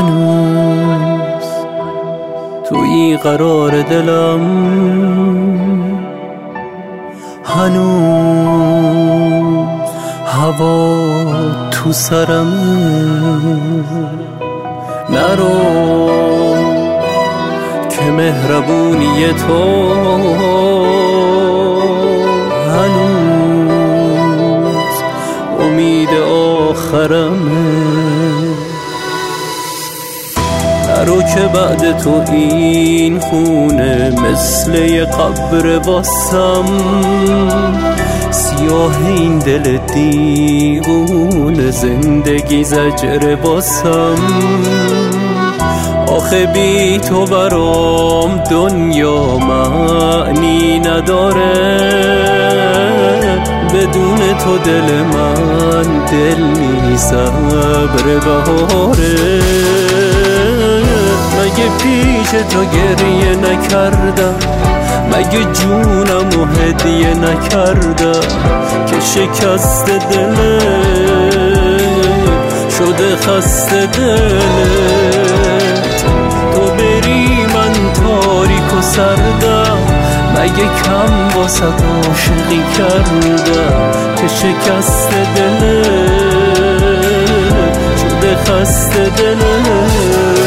هنوز توی قرار دلم، هنوز هوا تو سرم. نرو که مهربونی تو هنوز امید آخرمه. نرو که بعد تو این خونه مثل یه قبر واسم، سیاه این دل دیوونه زندگی زجر باسم. آخه بی تو برام دنیا معنی نداره، بدون تو دل من دل نیست صبر بهاره. مگه پیش تو گریه نکردم، مگه جونمو هدیه نکردم که شکست دلت شده خسته دلت. تو بری من تاریک و سردم، مگه کم واسه عاشقی کردم که شکست دلت شده خسته دلت.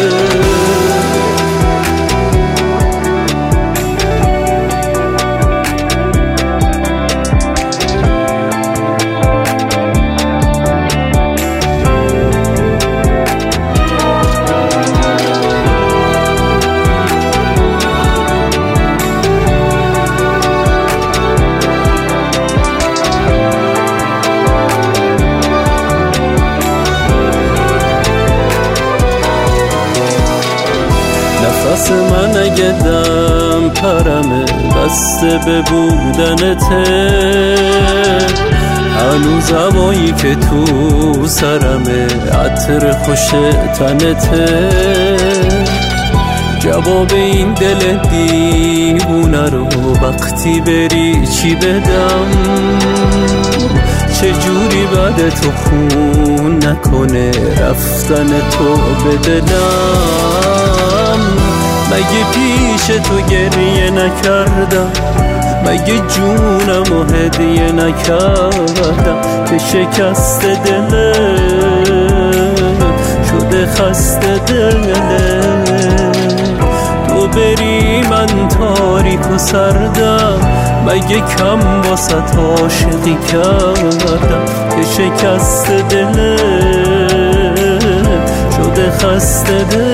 نفس من اگه دم پرمه بسته به بودنته، هنوز هوایی که تو سرمه عطر خوش تنته. جواب این دل دیوونه رو وقتی بری چی بدم؟ چجوری بعد تو خون نکنه رفتن تو به دلم؟ مگه پیش تو گریه نکردم، مگه جونمو هدیه نکردم که شکست دلت شده خسته دلت. تو بری من تاریک و سردم، مگه کم واسه عاشقی کردم که شکست دلت شده خسته دلت.